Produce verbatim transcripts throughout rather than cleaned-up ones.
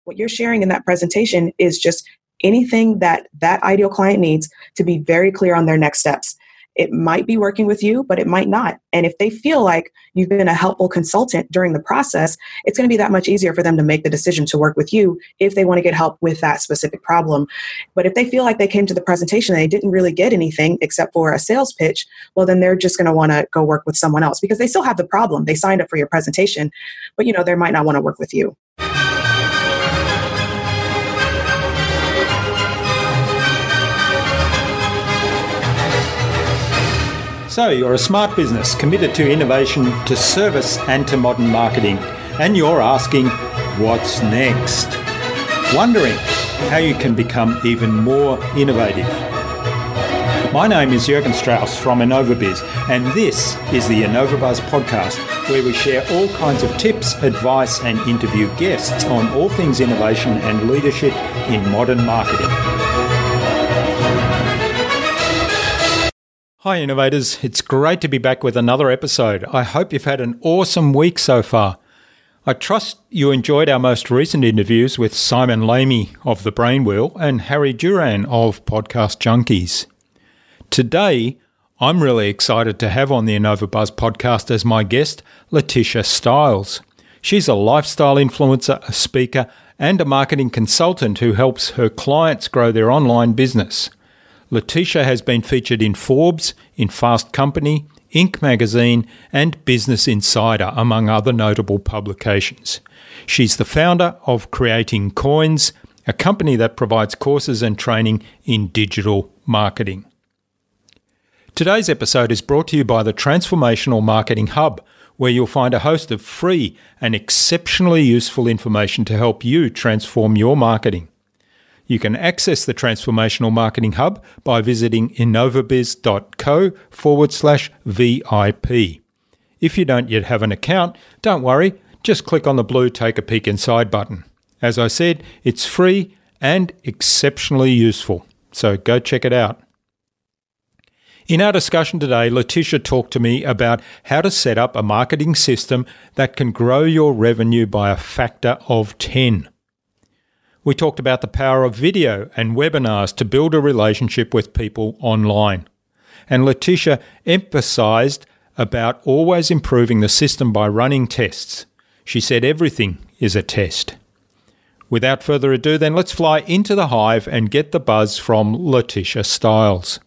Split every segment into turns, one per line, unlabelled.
What you're sharing in that presentation is just anything that that ideal client needs to be very clear on their next steps. It might be working with you, but it might not. And if they feel like you've been a helpful consultant during the process, it's going to be that much easier for them to make the decision to work with you if they want to get help with that specific problem. But if they feel like they came to the presentation and they didn't really get anything except for a sales pitch, well, then they're just going to want to go work with someone else because they still have the problem. They signed up for your presentation, but you know, they might not want to work with you.
So you're a smart business committed to innovation, to service and to modern marketing, and you're asking, what's next? Wondering how you can become even more innovative. My name is Jürgen Strauss from InnovaBiz, and this is the InnovaBuzz podcast, where we share all kinds of tips, advice and interview guests on all things innovation and leadership in modern marketing. Hi innovators, it's great to be back with another episode. I hope you've had an awesome week so far. I trust you enjoyed our most recent interviews with Simon Lamy of The Brainwheel and Harry Duran of Podcast Junkies. Today, I'm really excited to have on the InnovaBuzz podcast as my guest, Letitia Stiles. She's a lifestyle influencer, a speaker, and a marketing consultant who helps her clients grow their online business. Letitia has been featured in Forbes, in Fast Company, Inc magazine, and Business Insider, among other notable publications. She's the founder of Creating Coins, a company that provides courses and training in digital marketing. Today's episode is brought to you by the Transformational Marketing Hub, where you'll find a host of free and exceptionally useful information to help you transform your marketing. You can access the Transformational Marketing Hub by visiting innovabiz.co forward slash VIP. If you don't yet have an account, don't worry, just click on the blue Take a Peek Inside button. As I said, it's free and exceptionally useful, so go check it out. In our discussion today, Letitia talked to me about how to set up a marketing system that can grow your revenue by a factor of ten. We talked about the power of video and webinars to build a relationship with people online. And Letitia emphasized about always improving the system by running tests. She said everything is a test. Without further ado, then let's fly into the hive and get the buzz from Letitia Stiles.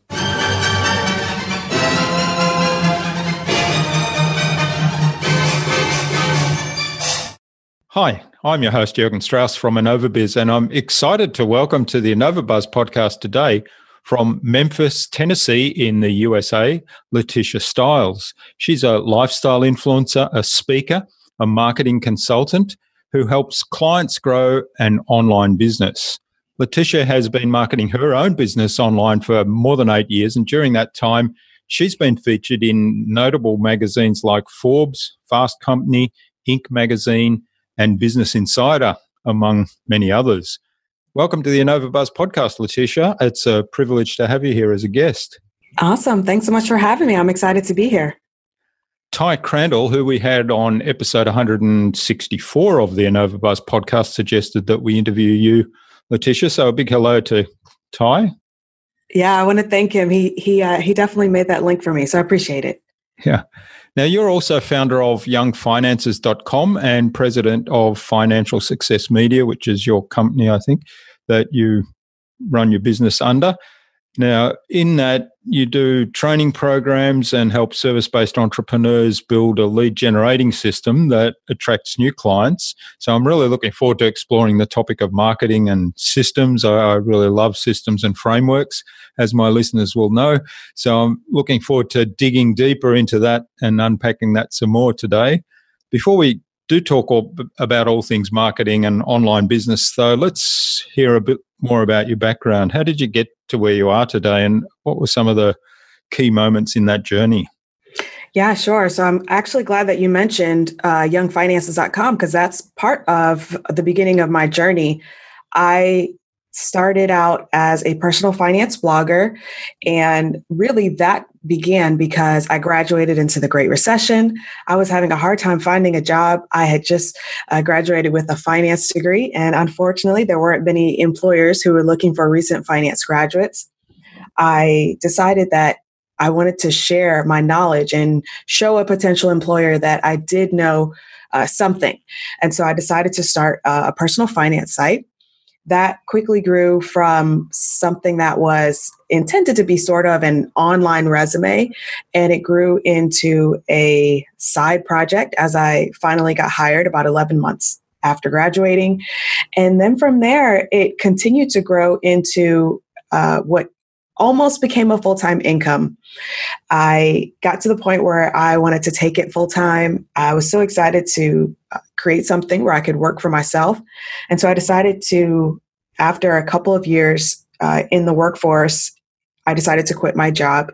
Hi, I'm your host, Jürgen Strauss from InnovaBiz, and I'm excited to welcome to the InnovaBuzz podcast today from Memphis, Tennessee in the U S A, Letitia Stiles. She's a lifestyle influencer, a speaker, a marketing consultant who helps clients grow an online business. Letitia has been marketing her own business online for more than eight years, and during that time, she's been featured in notable magazines like Forbes, Fast Company, Inc magazine, and Business Insider, among many others. Welcome to the InnovaBuzz podcast, Letitia. It's a privilege to have you here as a guest.
Awesome. Thanks so much for having me. I'm excited to be here.
Ty Crandall, who we had on episode one hundred sixty-four of the InnovaBuzz podcast, suggested that we interview you, Letitia. So a big hello to Ty.
Yeah, I want to thank him. He he uh, he definitely made that link for me, so I appreciate it.
Yeah. Now, you're also founder of young finances dot com and president of Financial Success Media, which is your company, I think, that you run your business under. Now, in that, you do training programs and help service-based entrepreneurs build a lead-generating system that attracts new clients. So I'm really looking forward to exploring the topic of marketing and systems. I, I really love systems and frameworks, as my listeners will know. So I'm looking forward to digging deeper into that and unpacking that some more today. Before we do talk all, about all things marketing and online business, though, let's hear a bit more about your background. How did you get to where you are today, and what were some of the key moments in that journey?
Yeah, sure. So I'm actually glad that you mentioned uh, young finances dot com because that's part of the beginning of my journey. I started out as a personal finance blogger. And really that began because I graduated into the Great Recession. I was having a hard time finding a job. I had just uh, graduated with a finance degree. And unfortunately, there weren't many employers who were looking for recent finance graduates. I decided that I wanted to share my knowledge and show a potential employer that I did know uh, something. And so I decided to start uh, a personal finance site. That quickly grew from something that was intended to be sort of an online resume, and it grew into a side project as I finally got hired about eleven months after graduating. And then from there, it continued to grow into uh, what almost became a full-time income. I got to the point where I wanted to take it full-time. I was so excited to create something where I could work for myself. And so I decided to, after a couple of years uh, in the workforce, I decided to quit my job.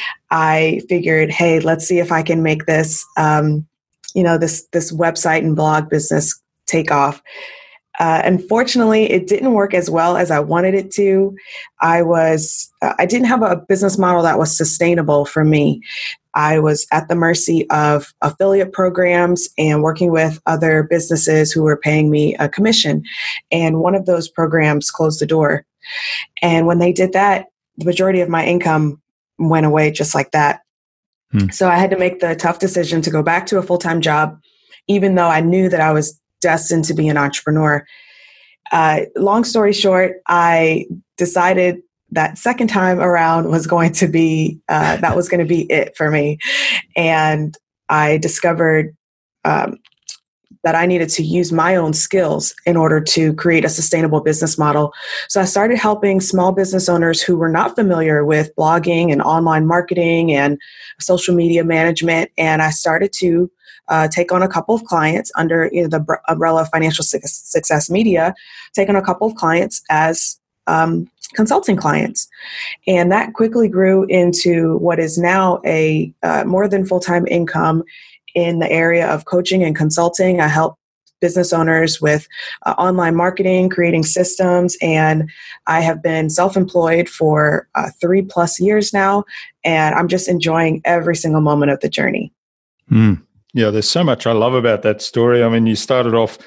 I figured, hey, let's see if I can make this, um, you know, this this website and blog business take off. Uh, unfortunately, it didn't work as well as I wanted it to. I was, uh, I didn't have a business model that was sustainable for me. I was at the mercy of affiliate programs and working with other businesses who were paying me a commission. And one of those programs closed the door. And when they did that, the majority of my income went away just like that. Hmm. So I had to make the tough decision to go back to a full-time job, even though I knew that I was destined to be an entrepreneur. Uh, long story short, I decided that second time around was going to be, uh, that was going to be it for me. And I discovered um, that I needed to use my own skills in order to create a sustainable business model. So I started helping small business owners who were not familiar with blogging and online marketing and social media management. And I started to Uh, take on a couple of clients under you know, the br- umbrella of Financial Success Media, take on a couple of clients as um, consulting clients. And that quickly grew into what is now a uh, more than full-time income in the area of coaching and consulting. I help business owners with uh, online marketing, creating systems, and I have been self-employed for uh, three plus years now, and I'm just enjoying every single moment of the journey.
Mm. Yeah, there's so much I love about that story. I mean, you started off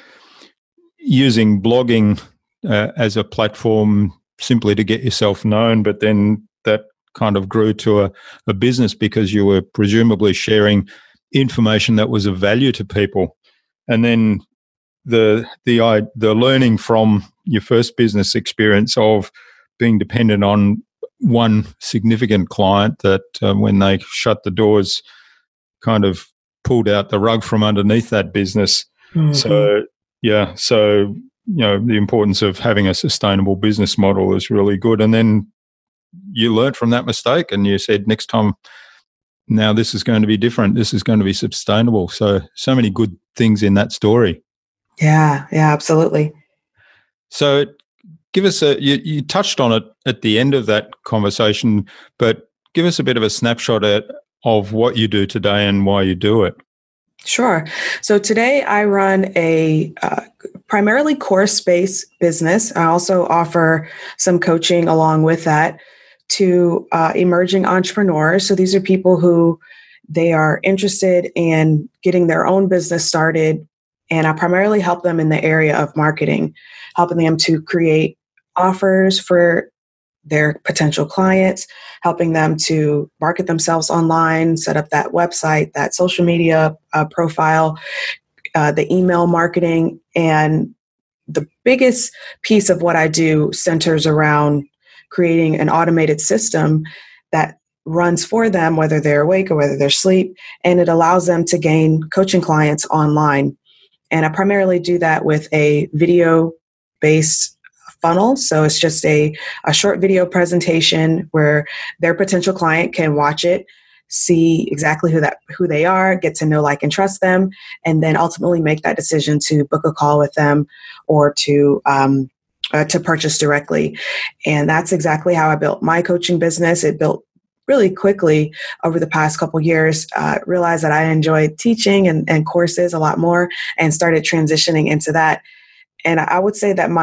using blogging uh, as a platform simply to get yourself known, but then that kind of grew to a, a business because you were presumably sharing information that was of value to people. And then the the the learning from your first business experience of being dependent on one significant client that uh, when they shut the doors kind of pulled out the rug from underneath that business. Mm-hmm. So, yeah, so, you know, the importance of having a sustainable business model is really good. And then you learned from that mistake and you said, next time, now this is going to be different. This is going to be sustainable. So, so many good things in that story.
Yeah, yeah, absolutely.
So give us a, you, you touched on it at the end of that conversation, but give us a bit of a snapshot at, of what you do today and why you do it.
Sure. So today I run a uh, primarily course-based business. I also offer some coaching along with that to uh, emerging entrepreneurs. So these are people who they are interested in getting their own business started. And I primarily help them in the area of marketing, helping them to create offers for their potential clients, helping them to market themselves online, set up that website, that social media uh, profile, uh, the email marketing. And the biggest piece of what I do centers around creating an automated system that runs for them, whether they're awake or whether they're asleep, and it allows them to gain coaching clients online. And I primarily do that with a video-based funnel. So it's just a, a short video presentation where their potential client can watch it, see exactly who that who they are, get to know, like, and trust them, and then ultimately make that decision to book a call with them or to um, uh, to purchase directly. And that's exactly how I built my coaching business. It built really quickly over the past couple years, uh, realized that I enjoyed teaching and, and courses a lot more and started transitioning into that. And I would say that my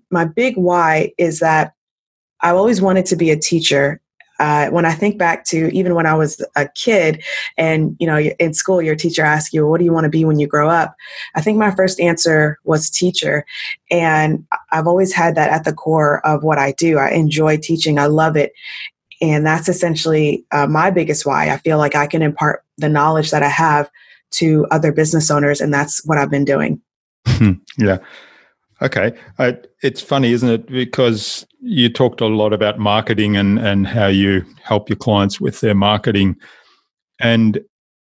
my big why is that I always wanted to be a teacher. Uh, when I think back to even when I was a kid and, you know, in school, your teacher asks you, what do you want to be when you grow up? I think my first answer was teacher. And I've always had that at the core of what I do. I enjoy teaching. I love it. And that's essentially uh, my biggest why. I feel like I can impart the knowledge that I have to other business owners. And that's what I've been doing.
Yeah. Okay. Uh, it's funny, isn't it? Because you talked a lot about marketing and, and how you help your clients with their marketing. And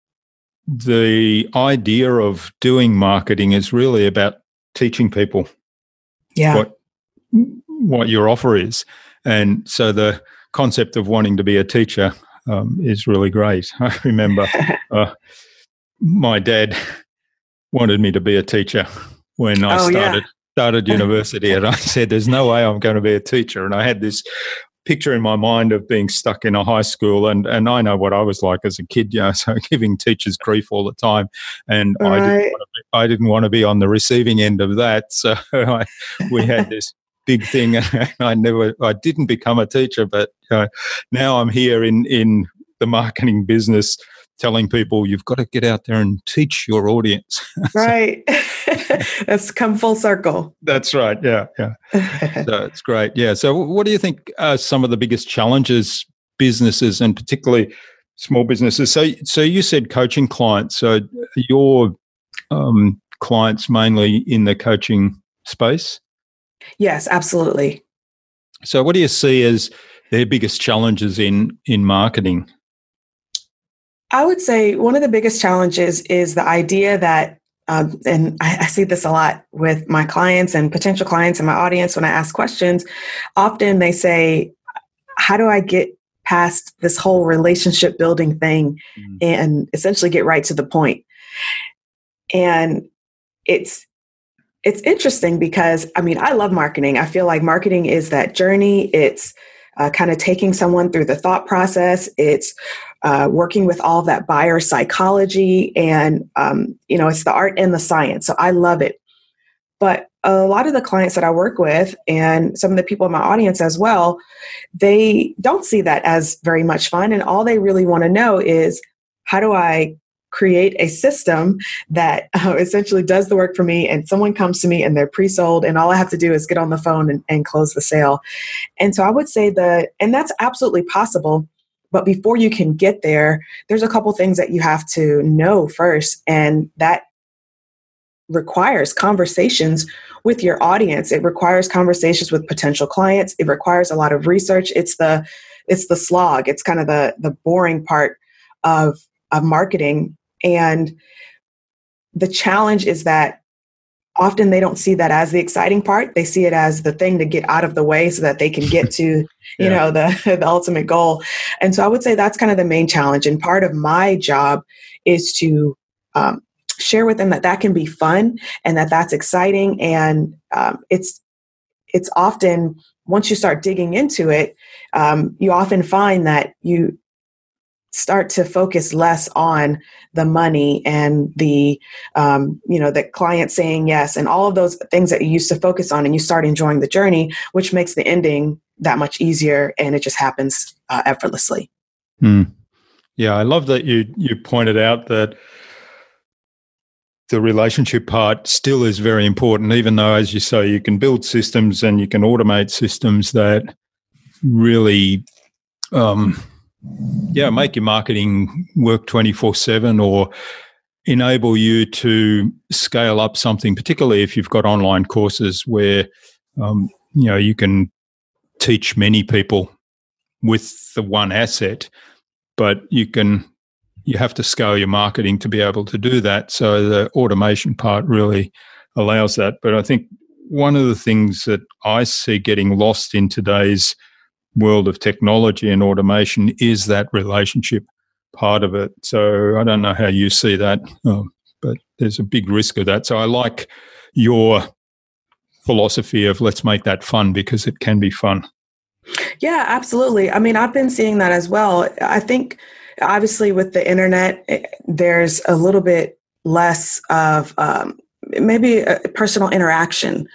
the idea of doing marketing is really about teaching people
yeah.
what what your offer is. And so the concept of wanting to be a teacher um, is really great. I remember uh, my dad wanted me to be a teacher when I
oh,
started.
Yeah.
started university, and I said, there's no way I'm going to be a teacher. And I had this picture in my mind of being stuck in a high school, and, and I know what I was like as a kid, you know, so giving teachers grief all the time. And
right.
I, didn't want to be, I didn't want to be on the receiving end of that. So I, we had this big thing, and I never, I didn't become a teacher, but uh, now I'm here in, in the marketing business telling people you've got to get out there and teach your audience.
Right. That's come full circle.
That's right. Yeah. Yeah. So it's great. Yeah. So what do you think are some of the biggest challenges businesses and particularly small businesses? So, so you said coaching clients. So your um, clients mainly in the coaching space?
Yes, absolutely.
So what do you see as their biggest challenges in, in marketing?
I would say one of the biggest challenges is the idea that, um, and I, I see this a lot with my clients and potential clients in my audience when I ask questions, often they say, how do I get past this whole relationship building thing mm. and essentially get right to the point? And it's it's interesting because, I mean, I love marketing. I feel like marketing is that journey. It's uh, kind of taking someone through the thought process. It's uh, working with all of that buyer psychology, and um, you know, it's the art and the science. So I love it. But a lot of the clients that I work with, and some of the people in my audience as well, they don't see that as very much fun. And all they really want to know is, how do I create a system that uh, essentially does the work for me, and someone comes to me and they're pre-sold, and all I have to do is get on the phone and, and close the sale. And so I would say that, and that's absolutely possible, but before you can get there, there's a couple things that you have to know first, and that requires conversations with your audience. It requires conversations with potential clients. It requires a lot of research. It's the it's the slog. It's kind of the the boring part of of marketing. And the challenge is that often they don't see that as the exciting part. They see it as the thing to get out of the way so that they can get to, yeah. you know, the, the ultimate goal. And so I would say that's kind of the main challenge. And part of my job is to um, share with them that that can be fun and that that's exciting. And um, it's it's often, once you start digging into it, um, you often find that you start to focus less on the money and the, um, you know, the client saying yes and all of those things that you used to focus on, and you start enjoying the journey, which makes the ending that much easier, and it just happens uh, effortlessly.
Mm. Yeah, I love that you you pointed out that the relationship part still is very important, even though, as you say, you can build systems and you can automate systems that really um, yeah, make your marketing work twenty-four seven or enable you to scale up something, particularly if you've got online courses where, um, you know, you can teach many people with the one asset, but you can, you have to scale your marketing to be able to do that. So the automation part really allows that. But I think one of the things that I see getting lost in today's world of technology and automation is that relationship part of it. So I don't know how you see that, um, but there's a big risk of that. So I like your philosophy of let's make that fun, because it can be fun.
Yeah, absolutely. I mean, I've been seeing that as well. I think obviously with the internet, there's a little bit less of um, maybe a personal interaction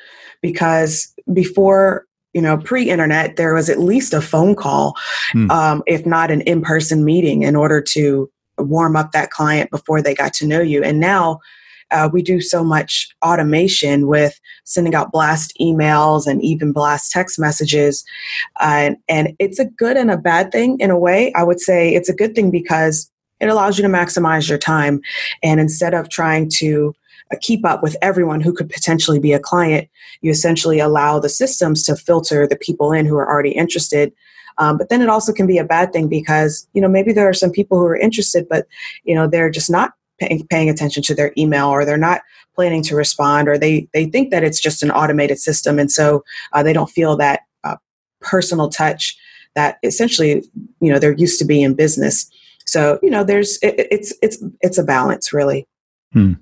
because before, you know, pre-internet, there was at least a phone call, mm. um, if not an in-person meeting, in order to warm up that client before they got to know you. And now uh, we do so much automation with sending out blast emails and even blast text messages. Uh, and it's a good and a bad thing in a way. I would say it's a good thing because it allows you to maximize your time. And instead of trying to uh, keep up with everyone who could potentially be a client, you essentially allow the systems to filter the people in who are already interested. Um, but then it also can be a bad thing because, you know, maybe there are some people who are interested, but, you know, they're just not pay- paying attention to their email, or they're not planning to respond, or they, they think that it's just an automated system. And so uh, they don't feel that uh, personal touch that essentially, you know, they're used to be in business. So, you know, there's, it, it's, it's, it's a balance, really.
Hmm.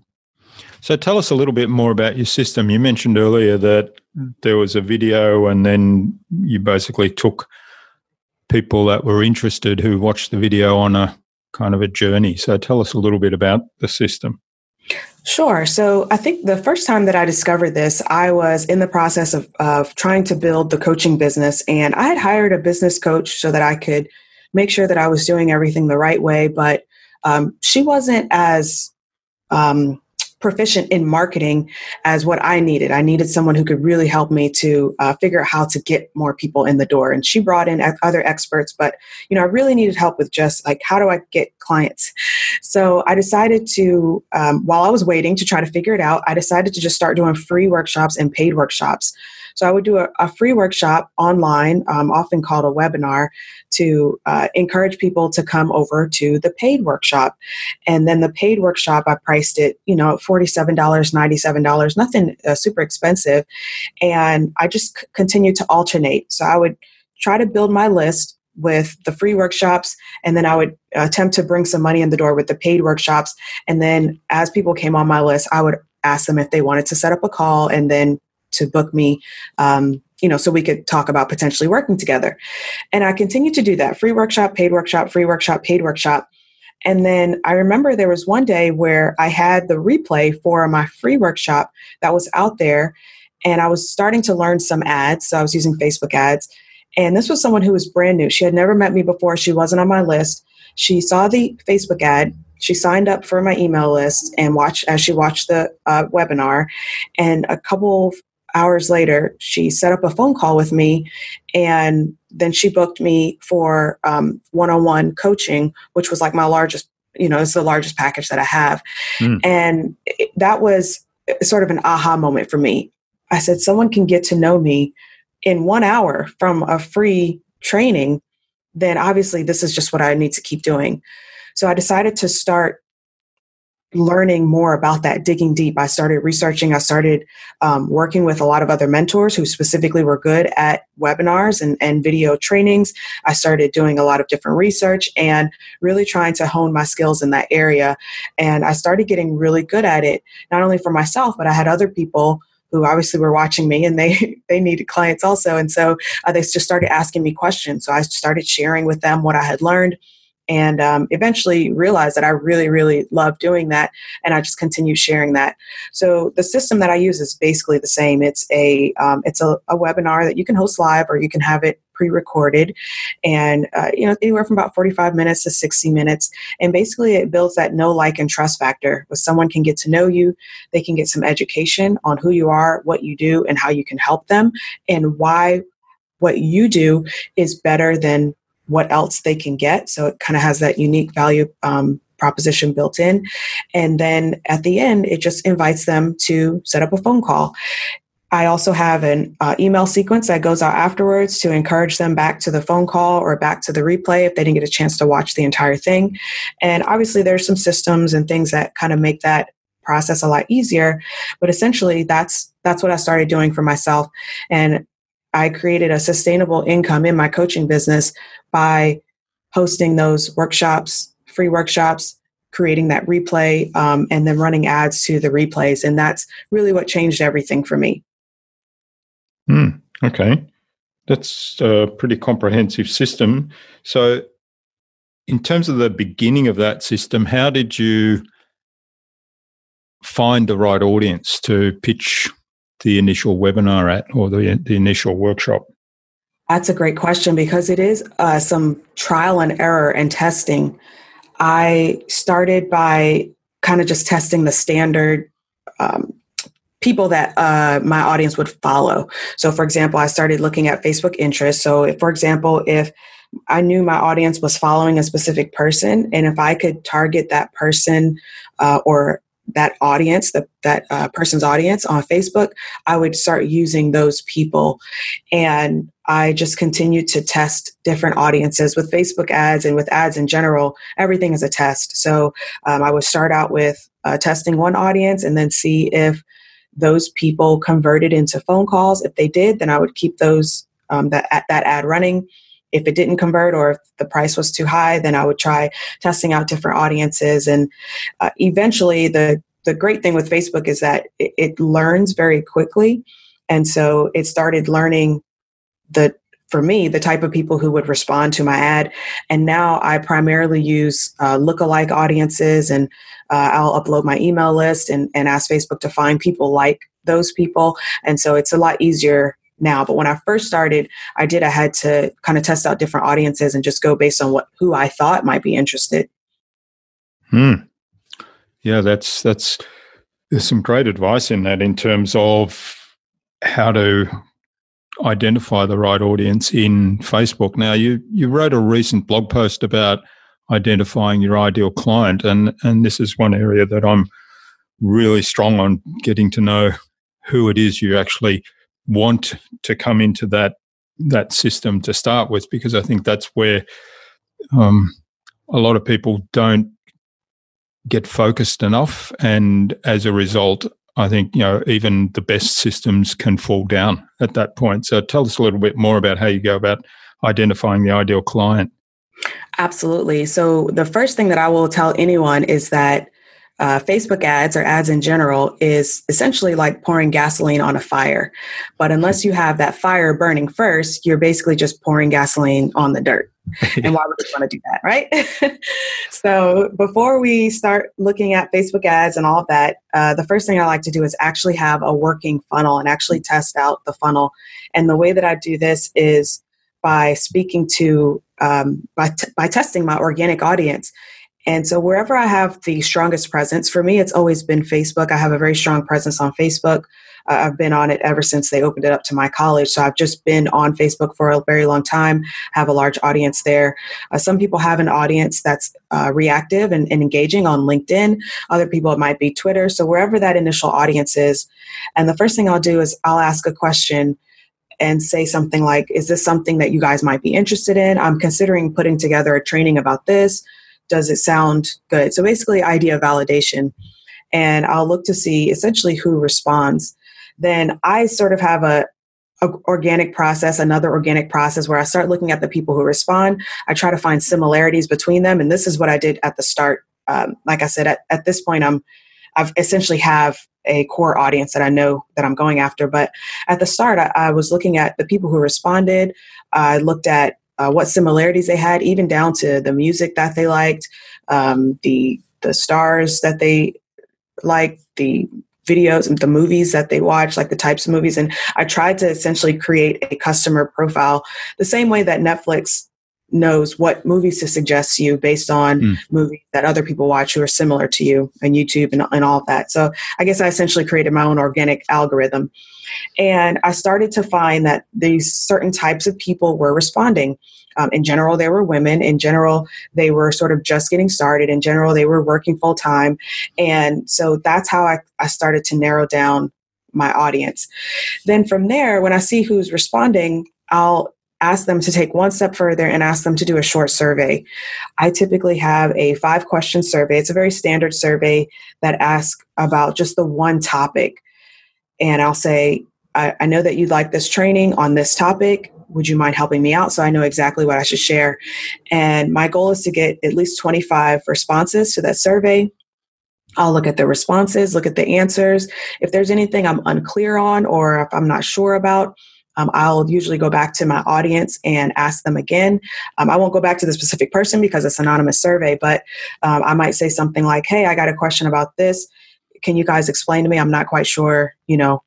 So tell us a little bit more about your system. You mentioned earlier that there was a video and then you basically took people that were interested who watched the video on a kind of a journey. So tell us a little bit about the system.
Sure. So I think the first time that I discovered this, I was in the process of, of trying to build the coaching business, and I had hired a business coach so that I could make sure that I was doing everything the right way. But um, she wasn't as um, proficient in marketing as what I needed. I needed someone who could really help me to uh, figure out how to get more people in the door. And she brought in other experts, but, you know, I really needed help with just like, how do I get clients? So I decided to, um, while I was waiting to try to figure it out, I decided to just start doing free workshops and paid workshops. So I would do a, a free workshop online, um, often called a webinar, to uh, encourage people to come over to the paid workshop. And then the paid workshop, I priced it, you know, at forty-seven dollars, ninety-seven dollars, nothing uh, super expensive. And I just c- continued to alternate. So I would try to build my list with the free workshops, and then I would attempt to bring some money in the door with the paid workshops. And then as people came on my list, I would ask them if they wanted to set up a call and then to book me, um, you know, so we could talk about potentially working together. And I continued to do that. Free workshop, paid workshop, free workshop, paid workshop. And then I remember there was one day where I had the replay for my free workshop that was out there, and I was starting to learn some ads. So I was using Facebook ads. And this was someone who was brand new. She had never met me before. She wasn't on my list. She saw the Facebook ad. She signed up for my email list and watched as she watched the uh, webinar. And a couple of hours later, she set up a phone call with me, and then she booked me for um, one-on-one coaching, which was like my largest, you know, it's the largest package that I have. Mm. And it, that was sort of an aha moment for me. I said, someone can get to know me in one hour from a free training, then obviously this is just what I need to keep doing. So I decided to start learning more about that, digging deep. I started researching. I started um, working with a lot of other mentors who specifically were good at webinars and, and video trainings. I started doing a lot of different research and really trying to hone my skills in that area. And I started getting really good at it, not only for myself, but I had other people who obviously were watching me, and they, they needed clients also. And so uh, they just started asking me questions. So I started sharing with them what I had learned, and um, eventually realized that I really, really love doing that. And I just continue sharing that. So the system that I use is basically the same. It's a um, it's a, a webinar that you can host live, or you can have it pre-recorded, and uh, you know, anywhere from about forty-five minutes to sixty minutes. And basically it builds that know, like, and trust factor where someone can get to know you. They can get some education on who you are, what you do, and how you can help them, and why what you do is better than what else they can get. So it kind of has that unique value um, proposition built in. And then at the end, it just invites them to set up a phone call. I also have an uh, email sequence that goes out afterwards to encourage them back to the phone call or back to the replay if they didn't get a chance to watch the entire thing. And obviously there's some systems and things that kind of make that process a lot easier. But essentially that's that's what I started doing for myself. And I created a sustainable income in my coaching business by hosting those workshops, free workshops, creating that replay, um, and then running ads to the replays. And that's really what changed everything for me.
Mm, okay. That's a pretty comprehensive system. So in terms of the beginning of that system, how did you find the right audience to pitch the initial webinar at, or the the initial workshop?
That's a great question, because it is uh, some trial and error and testing. I started by kind of just testing the standard um, people that uh, my audience would follow. So, for example, I started looking at Facebook interests. So, if, for example, if I knew my audience was following a specific person, and if I could target that person uh, or that audience, that, that uh, person's audience on Facebook, I would start using those people. And I just continued to test different audiences with Facebook ads and with ads in general. Everything is a test. So um, I would start out with uh, testing one audience and then see if those people converted into phone calls. If they did, then I would keep those um, that that ad running. If it didn't convert, or if the price was too high, then I would try testing out different audiences. And uh, eventually, the the great thing with Facebook is that it, it learns very quickly. And so it started learning the, for me, the type of people who would respond to my ad. And now I primarily use uh, lookalike audiences, and uh, I'll upload my email list and, and ask Facebook to find people like those people. And so it's a lot easier now. But when I first started, I did, I had to kind of test out different audiences and just go based on what, who I thought might be interested.
Hmm. Yeah, that's, that's, there's some great advice in that in terms of how to identify the right audience in Facebook. Now, you, you wrote a recent blog post about identifying your ideal client, and, and this is one area that I'm really strong on, getting to know who it is you actually want to come into that that system to start with, because I think that's where um, a lot of people don't get focused enough, and as a result, I think, you know, even the best systems can fall down at that point. So tell us a little bit more about how you go about identifying the ideal client.
Absolutely. So the first thing that I will tell anyone is that uh, Facebook ads, or ads in general, is essentially like pouring gasoline on a fire. But unless you have that fire burning first, you're basically just pouring gasoline on the dirt. And why would you want to do that, right? So before we start looking at Facebook ads and all of that, uh, the first thing I like to do is actually have a working funnel and actually test out the funnel. And the way that I do this is by speaking to, um, by, t- by testing my organic audience. And so wherever I have the strongest presence, for me, it's always been Facebook. I have a very strong presence on Facebook. Uh, I've been on it ever since they opened it up to my college. So I've just been on Facebook for a very long time, have a large audience there. Uh, some people have an audience that's uh, reactive and, and engaging on LinkedIn. Other people, it might be Twitter. So wherever that initial audience is. And the first thing I'll do is I'll ask a question and say something like, is this something that you guys might be interested in? I'm considering putting together a training about this. Does it sound good? So basically idea validation. And I'll look to see essentially who responds. Then I sort of have a, a organic process, another organic process where I start looking at the people who respond. I try to find similarities between them. And this is what I did at the start. Um, like I said, at, at this point, I'm, I've essentially have a core audience that I know that I'm going after. But at the start, I, I was looking at the people who responded. I looked at uh, what similarities they had, even down to the music that they liked, um, the the stars that they liked, the videos and the movies that they watch, like the types of movies. And I tried to essentially create a customer profile the same way that Netflix knows what movies to suggest to you based on mm. movies that other people watch who are similar to you, and YouTube and, and all of that. So I guess I essentially created my own organic algorithm. And I started to find that these certain types of people were responding. Um, in general, they were women. In general, they were sort of just getting started. In general, they were working full time. And so that's how I, I started to narrow down my audience. Then from there, when I see who's responding, I'll ask them to take one step further and ask them to do a short survey. I typically have a five question survey. It's a very standard survey that asks about just the one topic. And I'll say, I, I know that you'd like this training on this topic. Would you mind helping me out so I know exactly what I should share? And my goal is to get at least twenty-five responses to that survey. I'll look at the responses, look at the answers. If there's anything I'm unclear on or if I'm not sure about, um, I'll usually go back to my audience and ask them again. Um, I won't go back to the specific person because it's an anonymous survey, but um, I might say something like, hey, I got a question about this. Can you guys explain to me? I'm not quite sure, you know,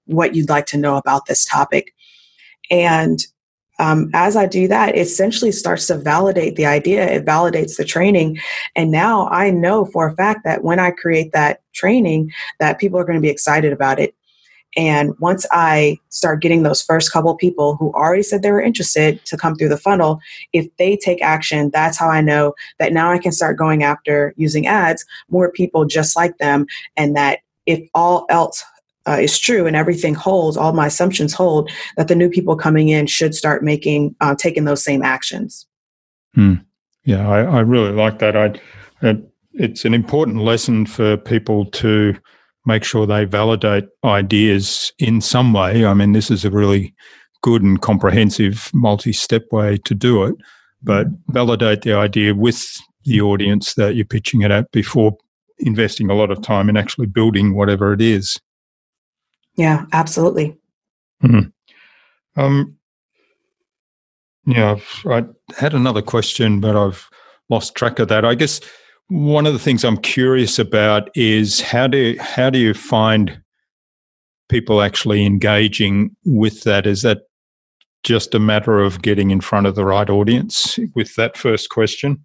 what you'd like to know about this topic. And um, as I do that, it essentially starts to validate the idea. It validates the training. And now I know for a fact that when I create that training, that people are going to be excited about it. And once I start getting those first couple people who already said they were interested to come through the funnel, if they take action, that's how I know that now I can start going after, using ads, more people just like them. And that if all else uh, is true and everything holds, all my assumptions hold, that the new people coming in should start making, uh, taking those same actions.
Hmm. Yeah, I, I really like that. I, it, it's an important lesson for people to make sure they validate ideas in some way. I mean, this is a really good and comprehensive multi-step way to do it, but validate the idea with the audience that you're pitching it at before investing a lot of time in actually building whatever it is.
Yeah, absolutely.
Mm-hmm. Um, yeah, I had another question, but I've lost track of that. I guess one of the things I'm curious about is how do how do you find people actually engaging with that? Is that just a matter of getting in front of the right audience with that first question?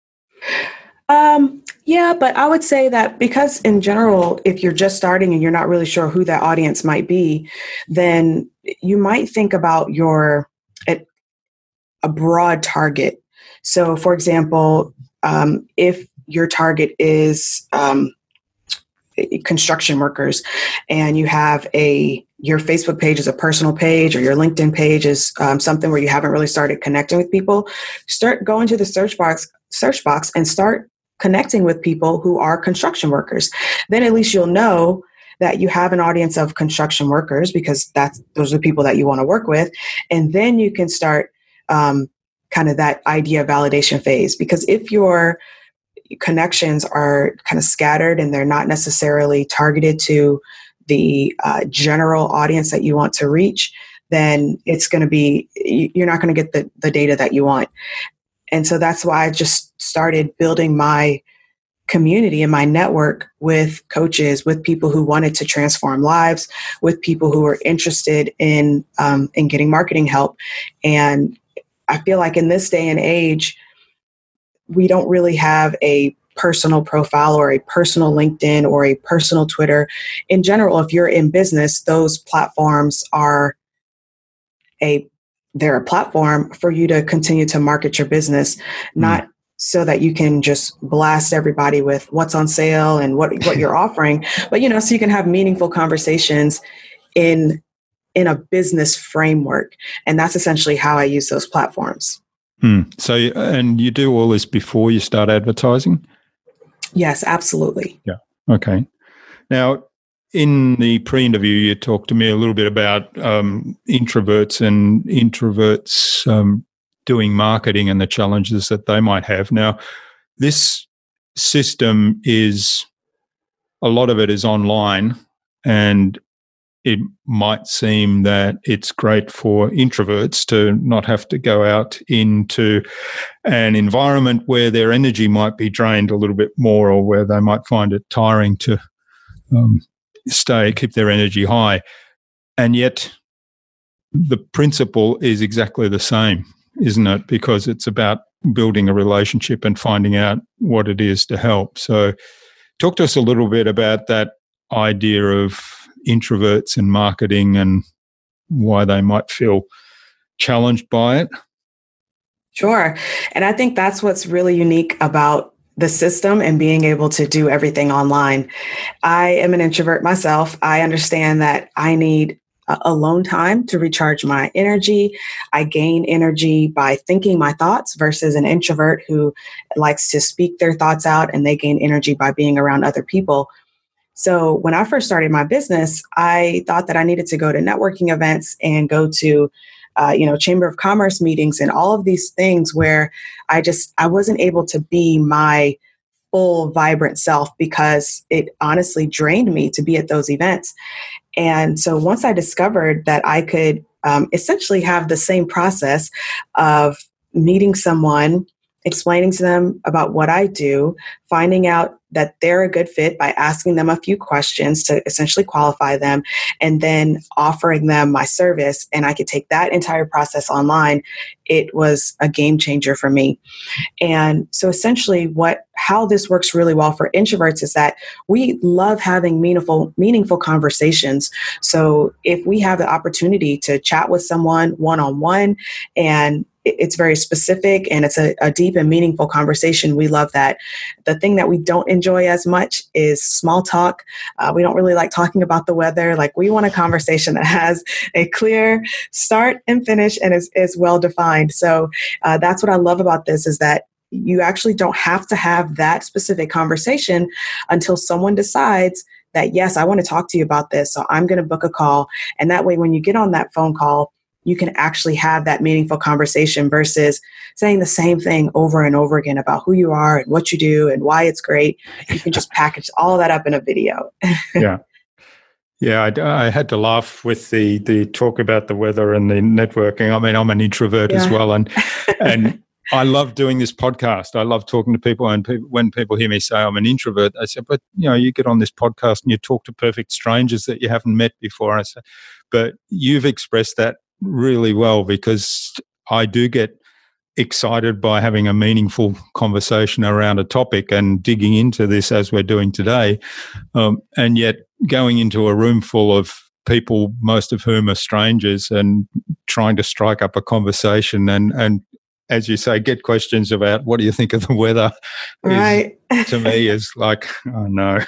Um, yeah, but I would say that because in general, if you're just starting and you're not really sure who that audience might be, then you might think about your a, a broad target. So, for example, um, if your target is um, construction workers, and you have a your Facebook page is a personal page, or your LinkedIn page is um, something where you haven't really started connecting with people, start going to the search box, search box, and start connecting with people who are construction workers. Then at least you'll know that you have an audience of construction workers, because that's those are the people that you want to work with, and then you can start um, kind of that idea validation phase. Because if your connections are kind of scattered and they're not necessarily targeted to the uh, general audience that you want to reach, then it's going to be, you're not going to get the, the data that you want. And so that's why I just started building my community and my network with coaches, with people who wanted to transform lives, with people who were interested in um, in getting marketing help. And I feel like in this day and age, we don't really have a personal profile or a personal LinkedIn or a personal Twitter. In general, if you're in business, those platforms are a they're a platform for you to continue to market your business, not mm. so that you can just blast everybody with what's on sale and what what you're offering, but you know, so you can have meaningful conversations in in a business framework. And that's essentially how I use those platforms.
Hmm. So, and you do all this before you start advertising?
Yes, absolutely.
Yeah. Okay. Now, in the pre-interview, you talked to me a little bit about um, introverts and introverts um, doing marketing and the challenges that they might have. Now, this system is, a lot of it is online, and it might seem that it's great for introverts to not have to go out into an environment where their energy might be drained a little bit more, or where they might find it tiring to um, stay, keep their energy high. And yet the principle is exactly the same, isn't it? Because it's about building a relationship and finding out what it is to help. So talk to us a little bit about that idea of introverts and marketing and why they might feel challenged by it.
Sure. And I think that's what's really unique about the system and being able to do everything online. I am an introvert myself. I understand that I need alone time to recharge my energy. I gain energy by thinking my thoughts versus an introvert who likes to speak their thoughts out, and they gain energy by being around other people. So when I first started my business, I thought that I needed to go to networking events and go to, uh, you know, Chamber of Commerce meetings and all of these things where I just, I wasn't able to be my full vibrant self, because it honestly drained me to be at those events. And so once I discovered that I could um, essentially have the same process of meeting someone explaining to them about what I do, finding out that they're a good fit by asking them a few questions to essentially qualify them, and then offering them my service. And I could take that entire process online. It was a game changer for me. And so essentially what how this works really well for introverts is that we love having meaningful meaningful conversations. So if we have the opportunity to chat with someone one-on-one, and it's very specific and it's a, a deep and meaningful conversation, we love that. The thing that we don't enjoy as much is small talk. Uh, we don't really like talking about the weather. Like, we want a conversation that has a clear start and finish and is, is well defined. So uh, that's what I love about this, is that you actually don't have to have that specific conversation until someone decides that, yes, I want to talk to you about this. So I'm going to book a call. And that way, when you get on that phone call, you can actually have that meaningful conversation versus saying the same thing over and over again about who you are and what you do and why it's great. You can just package all of that up in a video.
Yeah. Yeah, I, I had to laugh with the the talk about the weather and the networking. I mean, I'm an introvert yeah. as well, and and I love doing this podcast. I love talking to people, and people, when people hear me say I'm an introvert, I say, but you know, you get on this podcast and you talk to perfect strangers that you haven't met before. I say, but you've expressed that really well, because I do get excited by having a meaningful conversation around a topic and digging into this as we're doing today. Um, and yet going into a room full of people, most of whom are strangers, and trying to strike up a conversation and, and as you say, get questions about what do you think of the weather,
right.
is, to me is like, oh no.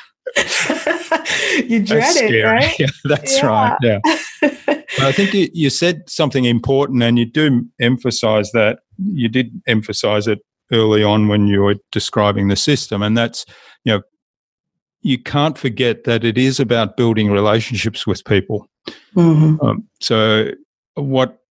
You dread it, right?
Yeah, that's
yeah.
right. Yeah. I think you, you said something important, and you do emphasize that. You did emphasize it early on when you were describing the system, and that's, you know, you can't forget that it is about building relationships with people.
Mm-hmm.
Um, so what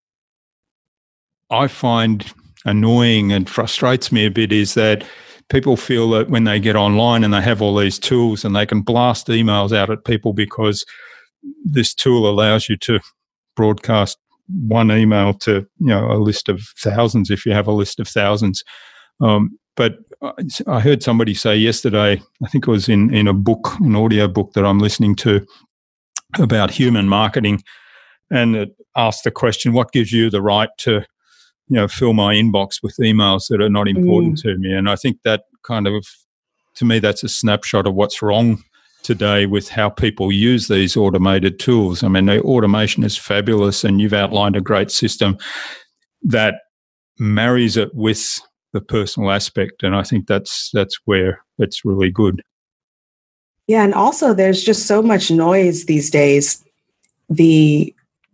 I find annoying and frustrates me a bit is that people feel that when they get online and they have all these tools and they can blast emails out at people because this tool allows you to broadcast one email to, you know, a list of thousands if you have a list of thousands. Um, but I heard somebody say yesterday, I think it was in, in a book, an audio book that I'm listening to about human marketing, and it asked the question, what gives you the right to, you know, fill my inbox with emails that are not important mm. to me? And I think that kind of, to me, that's a snapshot of what's wrong today with how people use these automated tools. I mean, the automation is fabulous, and you've outlined a great system that marries it with the personal aspect. And I think that's that's where it's really good.
Yeah, and also there's just so much noise these days. The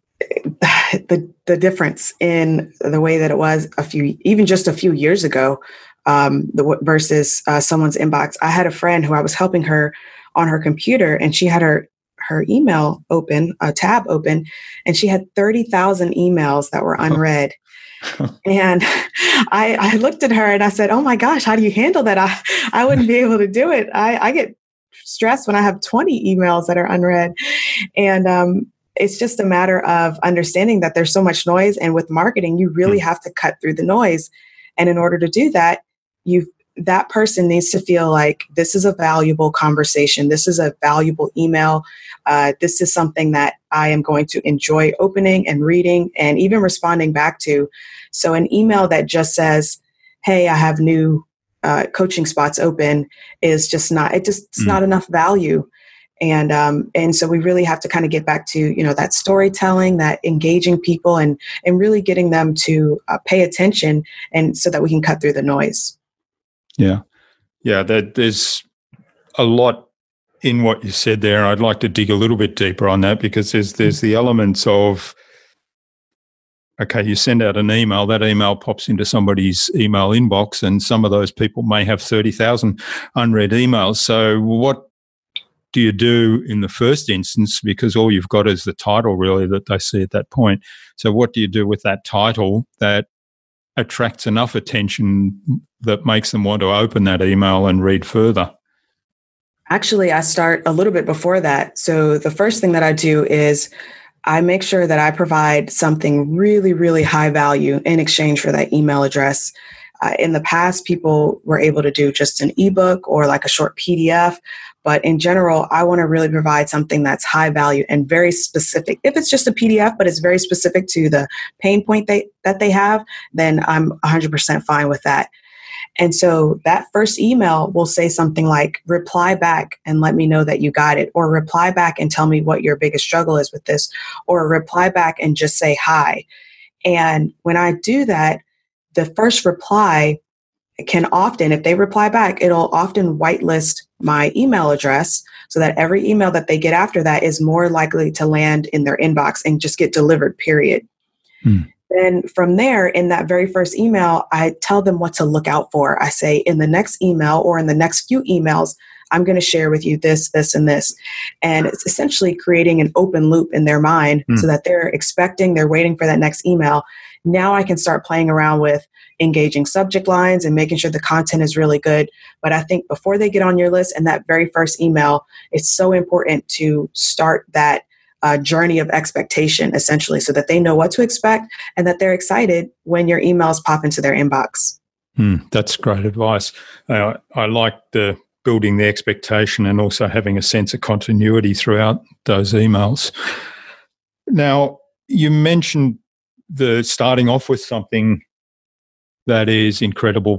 the the difference in the way that it was a few, even just a few years ago, um, the versus uh, someone's inbox. I had a friend who I was helping her on her computer, and she had her her email open, a tab open, and she had thirty thousand emails that were unread. And I, I looked at her and I said, oh my gosh, how do you handle that? I, I wouldn't be able to do it. I, I get stressed when I have twenty emails that are unread. And um, it's just a matter of understanding that there's so much noise. And with marketing, you really have to cut through the noise. And in order to do that, you that person needs to feel like this is a valuable conversation. This is a valuable email. Uh, this is something that I am going to enjoy opening and reading and even responding back to. So an email that just says, hey, I have new uh, coaching spots open is just not, it just, it's mm. not enough value. And, um, and so we really have to kind of get back to, you know, that storytelling, that engaging people and, and really getting them to uh, pay attention, and so that we can cut through the noise.
Yeah. Yeah. There, there's a lot in what you said there. I'd like to dig a little bit deeper on that, because there's, there's the elements of, okay, you send out an email, that email pops into somebody's email inbox, and some of those people may have thirty thousand unread emails. So what do you do in the first instance? Because all you've got is the title really that they see at that point. So what do you do with that title that attracts enough attention that makes them want to open that email and read further?
Actually, I start a little bit before that. So the first thing that I do is I make sure that I provide something really, really high value in exchange for that email address. Uh, in the past, people were able to do just an ebook or like a short P D F. But in general, I want to really provide something that's high value and very specific. If it's just a P D F, but it's very specific to the pain point they, that they have, then I'm one hundred percent fine with that. And so that first email will say something like, reply back and let me know that you got it, or reply back and tell me what your biggest struggle is with this, or reply back and just say hi. And when I do that, the first reply can often, if they reply back, it'll often whitelist my email address so that every email that they get after that is more likely to land in their inbox and just get delivered, period. Hmm. Then from there, in that very first email, I tell them what to look out for. I say, in the next email or in the next few emails, I'm going to share with you this, this, and this. And it's essentially creating an open loop in their mind mm. so that they're expecting, they're waiting for that next email. Now I can start playing around with engaging subject lines and making sure the content is really good. But I think before they get on your list and that very first email, it's so important to start that uh, journey of expectation, essentially, so that they know what to expect and that they're excited when your emails pop into their inbox.
Mm, that's great advice. Uh, I like the building the expectation and also having a sense of continuity throughout those emails. Now, you mentioned the starting off with something that is incredible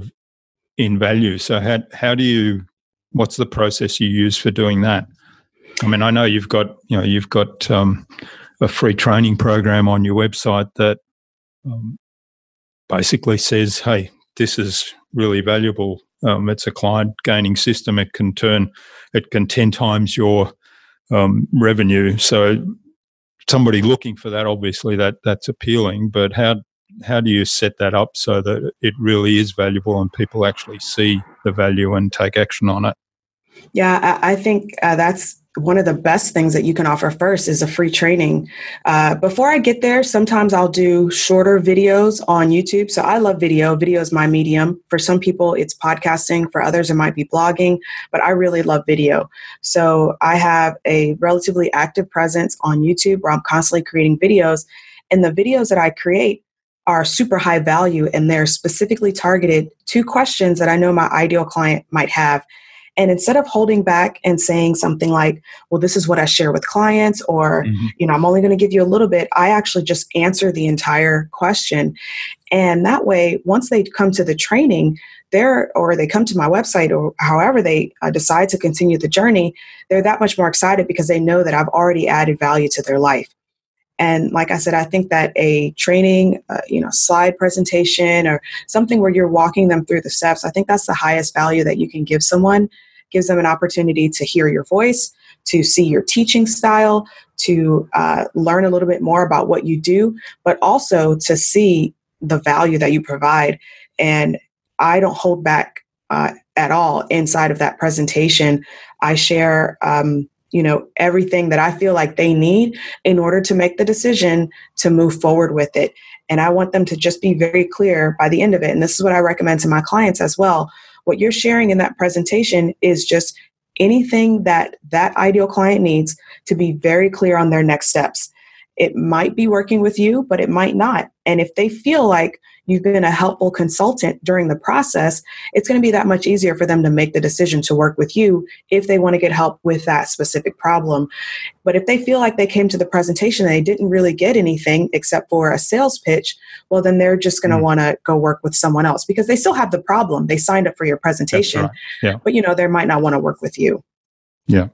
in value. So how how do you, what's the process you use for doing that? I mean, I know you've got, you know, you've got um, a free training program on your website that um, basically says, hey, this is really valuable. Um, it's a client gaining system. It can turn, it can ten times your um, revenue. So somebody looking for that, obviously that that's appealing, but how how do you set that up so that it really is valuable and people actually see the value and take action on it?
Yeah, I, I think uh, that's one of the best things that you can offer first is a free training. Uh, before I get there, sometimes I'll do shorter videos on YouTube. So I love video. Video is my medium. For some people, it's podcasting. For others, it might be blogging, but I really love video. So I have a relatively active presence on YouTube where I'm constantly creating videos. And the videos that I create are super high value, and they're specifically targeted to questions that I know my ideal client might have. And instead of holding back and saying something like, well, this is what I share with clients, or, mm-hmm. you know, I'm only going to give you a little bit, I actually just answer the entire question. And that way, once they come to the training, they're, or they come to my website, or however they uh, decide to continue the journey, they're that much more excited because they know that I've already added value to their life. And like I said, I think that a training, uh, you know, slide presentation or something where you're walking them through the steps, I think that's the highest value that you can give someone. Gives them an opportunity to hear your voice, to see your teaching style, to uh, learn a little bit more about what you do, but also to see the value that you provide. And I don't hold back uh, at all inside of that presentation. I share um, you know, everything that I feel like they need in order to make the decision to move forward with it. And I want them to just be very clear by the end of it. And this is what I recommend to my clients as well. What you're sharing in that presentation is just anything that that ideal client needs to be very clear on their next steps. It might be working with you, but it might not. And if they feel like you've been a helpful consultant during the process, it's going to be that much easier for them to make the decision to work with you if they want to get help with that specific problem. But if they feel like they came to the presentation and they didn't really get anything except for a sales pitch, well, then they're just going to mm. want to go work with someone else because they still have the problem. They signed up for your presentation, right. yeah. but you know, they might not want to work with you.
Yeah.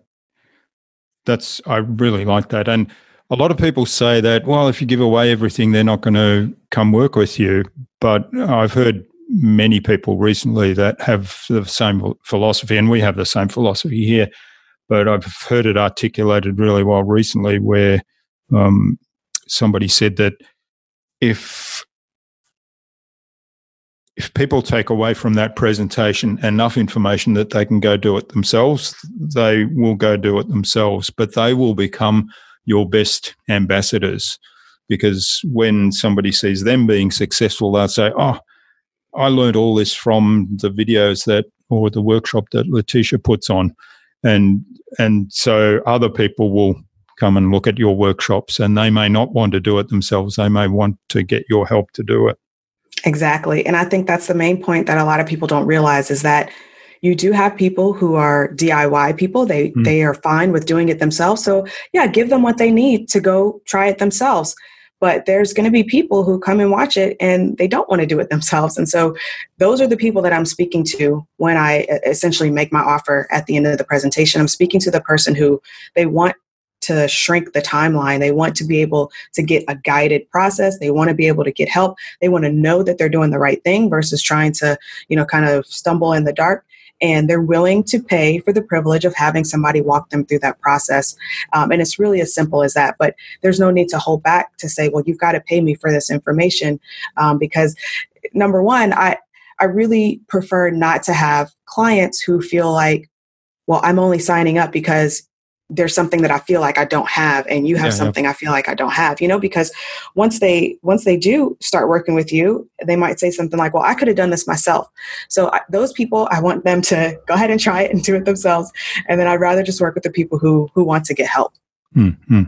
That's, I really like that. And a lot of people say that, well, if you give away everything, they're not going to come work with you. But I've heard many people recently that have the same philosophy, and we have the same philosophy here. But I've heard it articulated really well recently where um, somebody said that if if people take away from that presentation enough information that they can go do it themselves, they will go do it themselves, but they will become your best ambassadors, because when somebody sees them being successful, they'll say, oh, I learned all this from the videos that, or the workshop that Letitia puts on. And, and so other people will come and look at your workshops, and they may not want to do it themselves. They may want to get your help to do it.
Exactly. And I think that's the main point that a lot of people don't realize is that you do have people who are D I Y people. They mm. they are fine with doing it themselves. So yeah, give them what they need to go try it themselves. But there's going to be people who come and watch it and they don't want to do it themselves. And so those are the people that I'm speaking to when I essentially make my offer at the end of the presentation. I'm speaking to the person who they want to shrink the timeline. They want to be able to get a guided process. They want to be able to get help. They want to know that they're doing the right thing versus trying to, you know, kind of stumble in the dark. And they're willing to pay for the privilege of having somebody walk them through that process. Um, and it's really as simple as that. But there's no need to hold back to say, well, you've got to pay me for this information. Um, because number one, I, I really prefer not to have clients who feel like, well, I'm only signing up because there's something that I feel like I don't have, and you have yeah, something yeah. I feel like I don't have, you know, because once they, once they do start working with you, they might say something like, well, I could have done this myself. So I, those people, I want them to go ahead and try it and do it themselves. And then I'd rather just work with the people who, who want to get help.
Mm-hmm.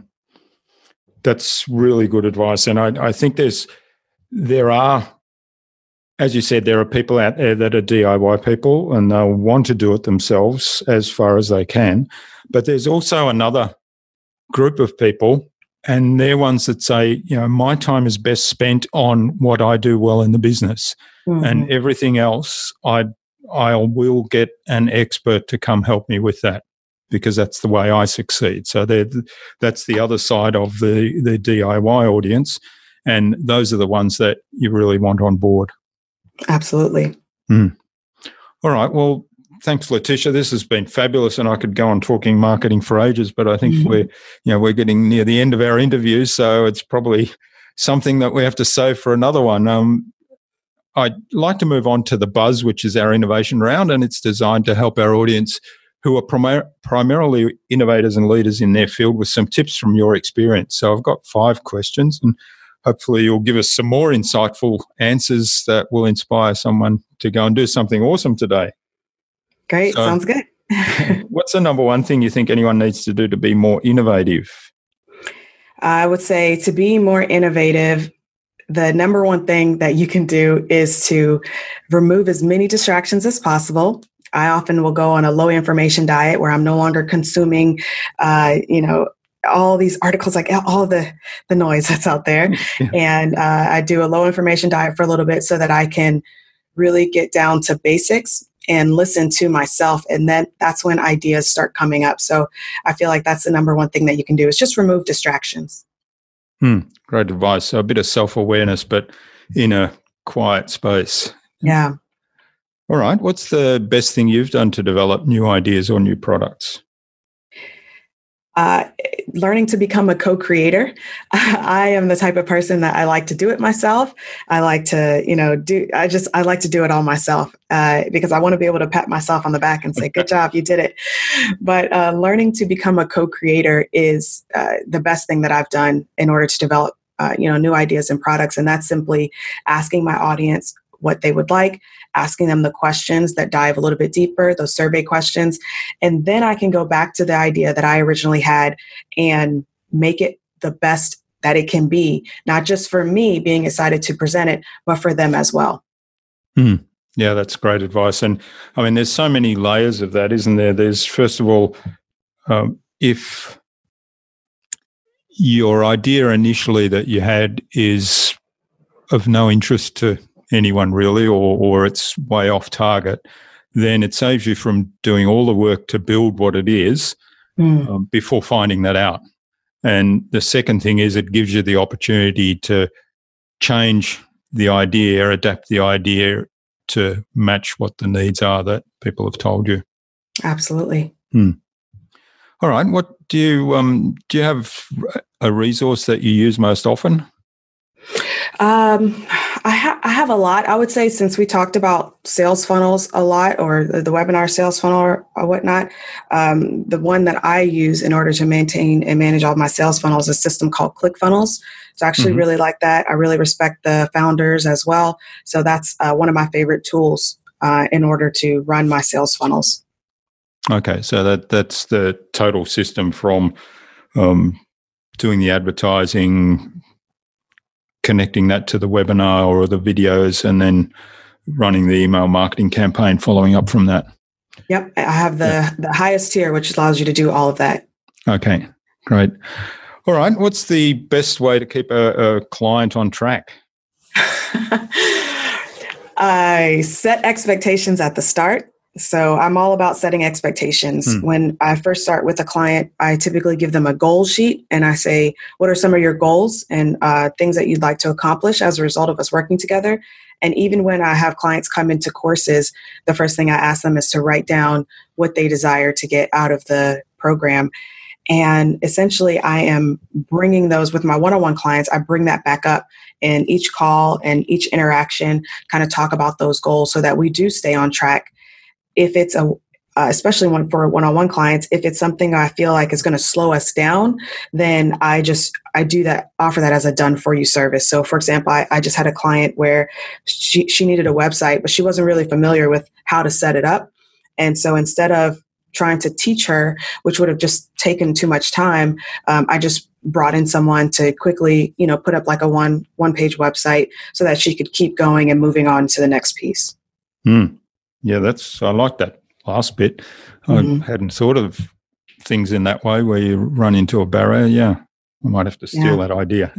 That's really good advice. And I, I think there's, there are, as you said, there are people out there that are D I Y people and they'll want to do it themselves as far as they can. But there's also another group of people, and they're ones that say, you know, my time is best spent on what I do well in the business, mm-hmm. and everything else I I will get an expert to come help me with that because that's the way I succeed. So that's the other side of the, the D I Y audience, and those are the ones that you really want on board.
Absolutely.
Mm. All right. Well, thanks, Letitia. This has been fabulous, and I could go on talking marketing for ages, but I think mm-hmm. we're, you know, we're getting near the end of our interview, so it's probably something that we have to save for another one. Um, I'd like to move on to the Buzz, which is our innovation round, and it's designed to help our audience who are primar- primarily innovators and leaders in their field with some tips from your experience. So I've got five questions, and hopefully you'll give us some more insightful answers that will inspire someone to go and do something awesome today.
Great. So, sounds good.
What's the number one thing you think anyone needs to do to be more innovative?
I would say to be more innovative, the number one thing that you can do is to remove as many distractions as possible. I often will go on a low information diet where I'm no longer consuming, uh, you know, all these articles, like all the, the noise that's out there. Yeah. And uh, I do a low information diet for a little bit so that I can really get down to basics and listen to myself. And then that's when ideas start coming up. So I feel like that's the number one thing that you can do is just remove distractions.
Hmm, great advice. So a bit of self-awareness, but in a quiet space.
Yeah.
All right. What's the best thing you've done to develop new ideas or new products?
Uh, learning to become a co-creator. I am the type of person that I like to do it myself. I like to, you know, do, I just, I like to do it all myself uh, because I want to be able to pat myself on the back and say, good job, you did it. But uh, learning to become a co-creator is uh, the best thing that I've done in order to develop, uh, you know, new ideas and products. And that's simply asking my audience what they would like, asking them the questions that dive a little bit deeper, those survey questions. And then I can go back to the idea that I originally had and make it the best that it can be, not just for me being excited to present it, but for them as well.
Hmm. Yeah, that's great advice. And I mean, there's so many layers of that, isn't there? There's, first of all, um, if your idea initially that you had is of no interest to anyone really, or or it's way off target, then it saves you from doing all the work to build what it is mm. um, before finding that out. And the second thing is it gives you the opportunity to change the idea, adapt the idea to match what the needs are that people have told you.
Absolutely.
Hmm. All right. What do you um do you have a resource that you use most often?
Um, I, ha- I have a lot. I would say since we talked about sales funnels a lot, or the, the webinar sales funnel or, or whatnot, um, the one that I use in order to maintain and manage all my sales funnels is a system called ClickFunnels. So I actually mm-hmm. really like that. I really respect the founders as well. So that's uh, one of my favorite tools uh, in order to run my sales funnels.
Okay, so that that's the total system from um, doing the advertising, connecting that to the webinar or the videos and then running the email marketing campaign following up from that.
Yep. I have the, yeah. the highest tier, which allows you to do all of that.
Okay, great. All right. What's the best way to keep a, a client on track?
I set expectations at the start. So I'm all about setting expectations. Hmm. When I first start with a client, I typically give them a goal sheet and I say, what are some of your goals and uh, things that you'd like to accomplish as a result of us working together? And even when I have clients come into courses, the first thing I ask them is to write down what they desire to get out of the program. And essentially, I am bringing those with my one-on-one clients. I bring that back up in each call and each interaction, kind of talk about those goals so that we do stay on track. If it's a, uh, especially when for one-on-one clients, if it's something I feel like is going to slow us down, then I just, I do that, offer that as a done for you service. So for example, I, I just had a client where she, she needed a website, but she wasn't really familiar with how to set it up. And so instead of trying to teach her, which would have just taken too much time, um, I just brought in someone to quickly, you know, put up like a one, one page website so that she could keep going and moving on to the next piece.
Mm. Yeah, that's, I like that last bit. Mm-hmm. I hadn't thought of things in that way where you run into a barrier. Yeah, I might have to steal yeah. that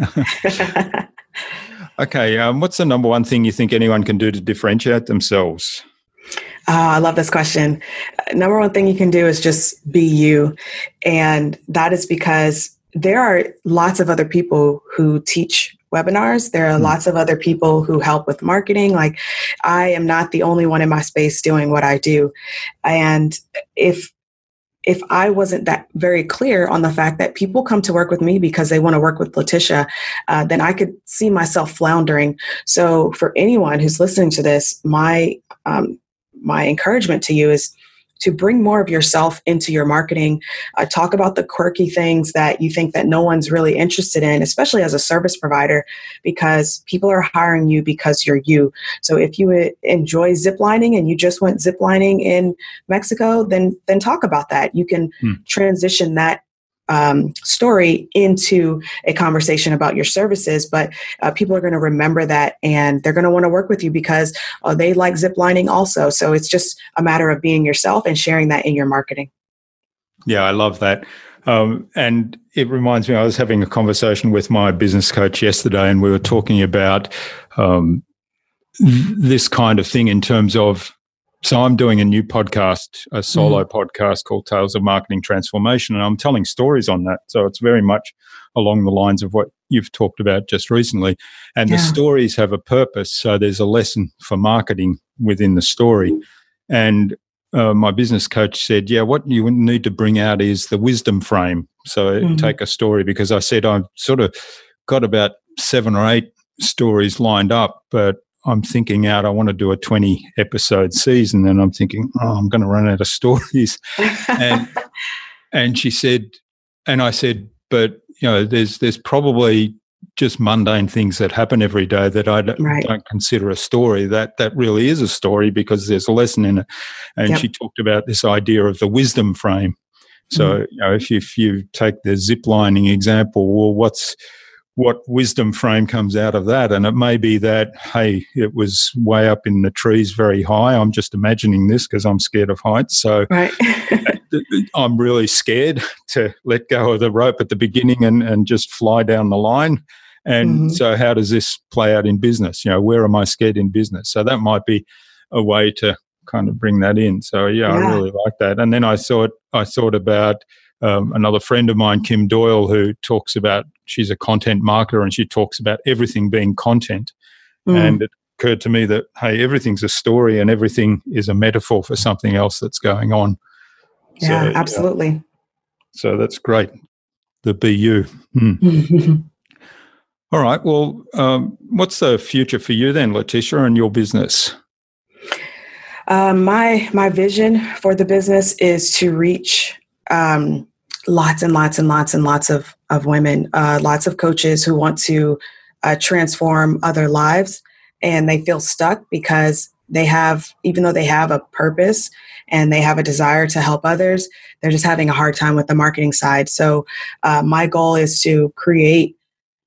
idea. Okay, um, what's the number one thing you think anyone can do to differentiate themselves?
Oh, I love this question. Number one thing you can do is just be you. And that is because there are lots of other people who teach webinars. There are mm. lots of other people who help with marketing. Like, I am not the only one in my space doing what I do. And if if I wasn't that very clear on the fact that people come to work with me because they want to work with Letitia, uh, then I could see myself floundering. So for anyone who's listening to this, my um, my encouragement to you is to bring more of yourself into your marketing. Uh, talk about the quirky things that you think that no one's really interested in, especially as a service provider, because people are hiring you because you're you. So if you enjoy ziplining and you just went ziplining in Mexico, then then talk about that. You can hmm. transition that um, story into a conversation about your services, but uh, people are going to remember that and they're going to want to work with you because uh, they like ziplining also. So it's just a matter of being yourself and sharing that in your marketing.
Yeah, I love that. Um, and it reminds me, I was having a conversation with my business coach yesterday and we were talking about um, this kind of thing in terms of, so I'm doing a new podcast, a solo mm. podcast called Tales of Marketing Transformation, and I'm telling stories on that. So it's very much along the lines of what you've talked about just recently. And yeah. the stories have a purpose. So there's a lesson for marketing within the story. And uh, my business coach said, yeah, what you need to bring out is the wisdom frame. So mm. take a story, because I said I've sort of got about seven or eight stories lined up, but I'm thinking out, I want to do a twenty episode season, and I'm thinking, oh, I'm going to run out of stories. and and she said, and I said, but you know, there's there's probably just mundane things that happen every day that I don't, right. don't consider a story. That that really is a story because there's a lesson in it. And yep. she talked about this idea of the wisdom frame. So mm. you know, if you, if you take the ziplining example, well, what's what wisdom frame comes out of that? And it may be that, hey, it was way up in the trees very high. I'm just imagining this because I'm scared of heights. So right. I'm really scared to let go of the rope at the beginning and, and just fly down the line. And mm-hmm. so how does this play out in business? You know, where am I scared in business? So that might be a way to kind of bring that in. So, yeah, yeah. I really like that. And then I thought, I thought about Um, another friend of mine, Kim Doyle, who talks about, she's a content marketer and she talks about everything being content. Mm. And it occurred to me that, hey, everything's a story and everything is a metaphor for something else that's going on.
Yeah, so, absolutely.
Yeah. So that's great. The be you. Mm. All right. Well, um, what's the future for you then, Letitia, and your business?
Um, my my vision for the business is to reach Um, lots and lots and lots and lots of, of women, uh, lots of coaches who want to uh, transform other lives, and they feel stuck because they have, even though they have a purpose and they have a desire to help others, they're just having a hard time with the marketing side. So uh, my goal is to create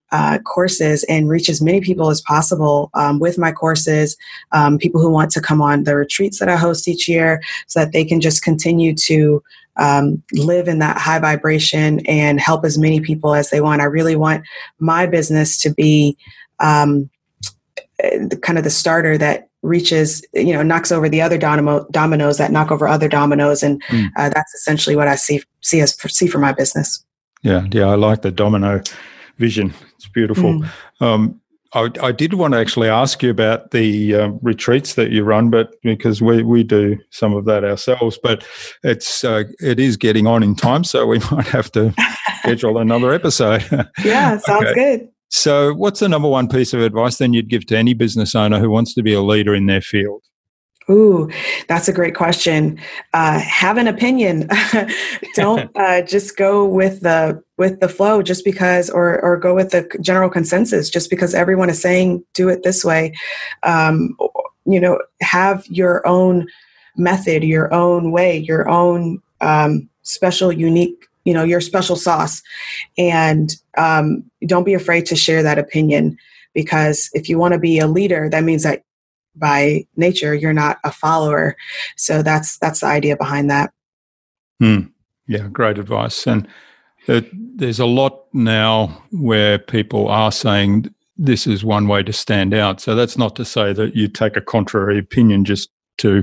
uh, courses and reach as many people as possible um, with my courses, um, people who want to come on the retreats that I host each year so that they can just continue to um, live in that high vibration and help as many people as they want. I really want my business to be um, the, kind of the starter that reaches, you know, knocks over the other domino, dominoes that knock over other dominoes. And mm. uh, that's essentially what I see, see as see for my business.
Yeah. Yeah. I like the domino vision. It's beautiful. Mm. Um, I, I did want to actually ask you about the uh, retreats that you run, but because we, we do some of that ourselves, but it's uh, it is getting on in time, so we might have to schedule another episode.
Yeah, sounds okay. Good.
So what's the number one piece of advice then you'd give to any business owner who wants to be a leader in their field?
Ooh, that's a great question. Uh, have an opinion. Don't uh, just go with the with the flow just because, or or go with the general consensus just because everyone is saying do it this way. Um, you know, have your own method, your own way, your own um, special, unique, you know, your special sauce, and um, don't be afraid to share that opinion because if you want to be a leader, that means that by nature, you're not a follower. So that's that's the idea behind that.
Hmm. Yeah, great advice. And it, there's a lot now where people are saying this is one way to stand out. So that's not to say that you take a contrary opinion just to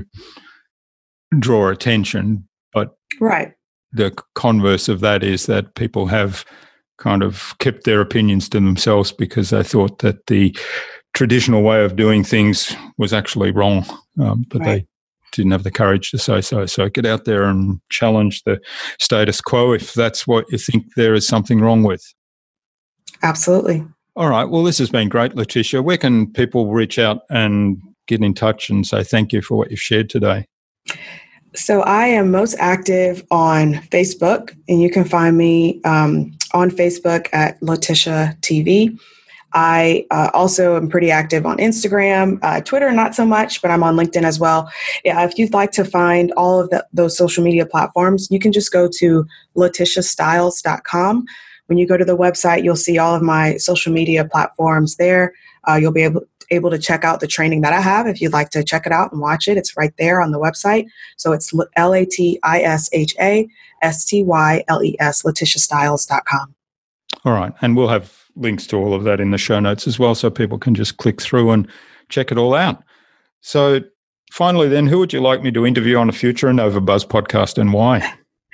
draw attention, but
right.
The converse of that is that people have kind of kept their opinions to themselves because they thought that the traditional way of doing things was actually wrong, um, but right. they didn't have the courage to say so. So get out there and challenge the status quo if that's what you think there is something wrong with.
Absolutely.
All right. Well, this has been great, Letitia. Where can people reach out and get in touch and say thank you for what you've shared today?
So I am most active on Facebook, and you can find me um, on Facebook at Letitia T V. I uh, also am pretty active on Instagram, uh, Twitter, not so much, but I'm on LinkedIn as well. Yeah, if you'd like to find all of the, those social media platforms, you can just go to letitia styles dot com. When you go to the website, you'll see all of my social media platforms there. Uh, you'll be able, able to check out the training that I have. If you'd like to check it out and watch it, it's right there on the website. So it's L A T I S H A S T Y L E S, letitia styles dot com.
All right. And we'll have links to all of that in the show notes as well, so people can just click through and check it all out. So finally then, who would you like me to interview on a future InnovaBuzz podcast and why?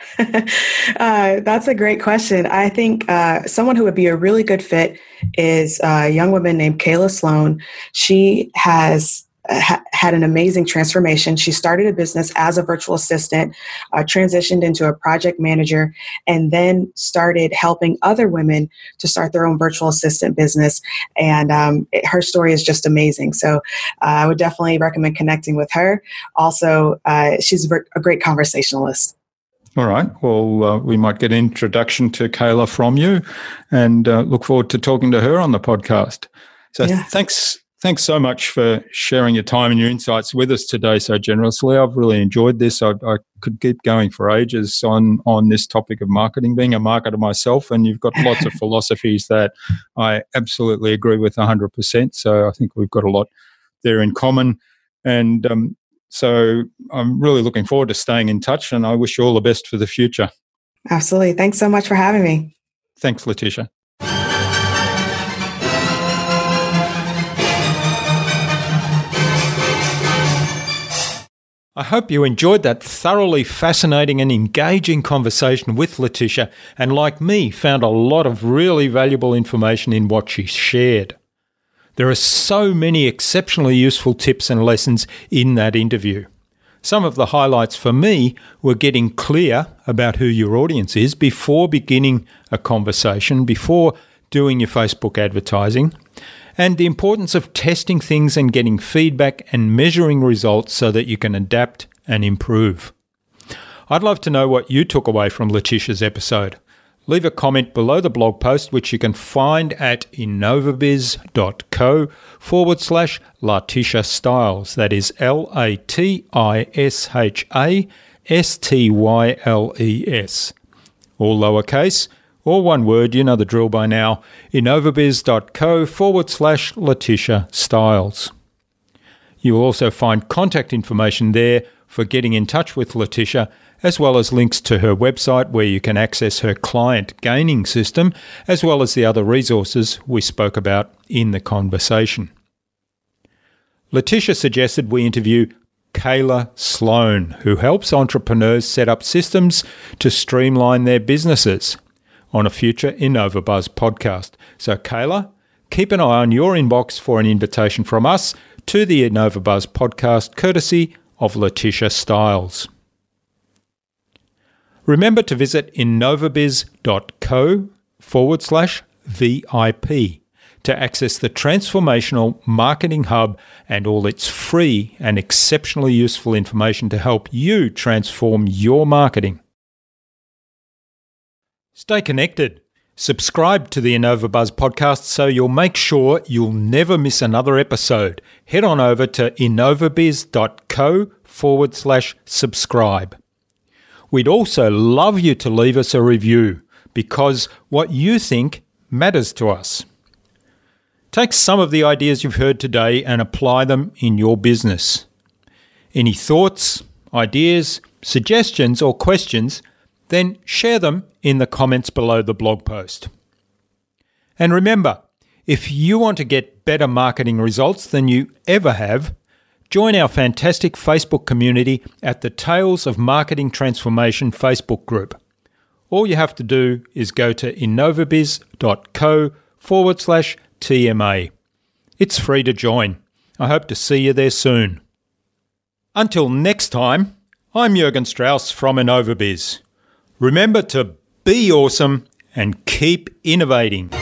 uh, that's a great question. I think uh, someone who would be a really good fit is a young woman named Kayla Sloan. She has ha- had an amazing transformation. She started a business as a virtual assistant, uh, transitioned into a project manager, and then started helping other women to start their own virtual assistant business. And um, it, her story is just amazing. So uh, I would definitely recommend connecting with her. Also, uh, she's a great conversationalist.
All right. Well, uh, we might get an introduction to Kayla from you and uh, look forward to talking to her on the podcast. So yeah. thanks thanks so much for sharing your time and your insights with us today so generously. I've really enjoyed this. I, I could keep going for ages on, on this topic of marketing, being a marketer myself, and you've got lots of philosophies that I absolutely agree with one hundred percent. So I think we've got a lot there in common. And um So I'm really looking forward to staying in touch, and I wish you all the best for the future.
Absolutely. Thanks so much for having me.
Thanks, Letitia. I hope you enjoyed that thoroughly fascinating and engaging conversation with Letitia, and like me, found a lot of really valuable information in what she shared. There are so many exceptionally useful tips and lessons in that interview. Some of the highlights for me were getting clear about who your audience is before beginning a conversation, before doing your Facebook advertising, and the importance of testing things and getting feedback and measuring results so that you can adapt and improve. I'd love to know what you took away from Letitia's episode. Leave a comment below the blog post, which you can find at innovabiz.co forward slash Letitia Styles. That is L A T I S H A S T Y L E S. All lowercase, Or one word, you know the drill by now, innovabiz.co forward slash Letitia Stiles. You will also find contact information there for getting in touch with Letitia, as well as links to her website where you can access her client gaining system, as well as the other resources we spoke about in the conversation. Letitia suggested we interview Kayla Sloan, who helps entrepreneurs set up systems to streamline their businesses, on a future InnovaBuzz podcast. So Kayla, keep an eye on your inbox for an invitation from us to the InnovaBuzz podcast, courtesy of Letitia Stiles. Remember to visit innovabiz.co forward slash VIP to access the Transformational Marketing Hub and all its free and exceptionally useful information to help you transform your marketing. Stay connected. Subscribe to the InnovaBuzz podcast so you'll make sure you'll never miss another episode. Head on over to innovabiz.co forward slash subscribe. We'd also love you to leave us a review because what you think matters to us. Take some of the ideas you've heard today and apply them in your business. Any thoughts, ideas, suggestions or questions, then share them in the comments below the blog post. And remember, if you want to get better marketing results than you ever have, join our fantastic Facebook community at the Tales of Marketing Transformation Facebook group. All you have to do is go to innovabiz.co forward slash TMA. It's free to join. I hope to see you there soon. Until next time, I'm Jürgen Strauss from InnovaBiz. Remember to be awesome and keep innovating.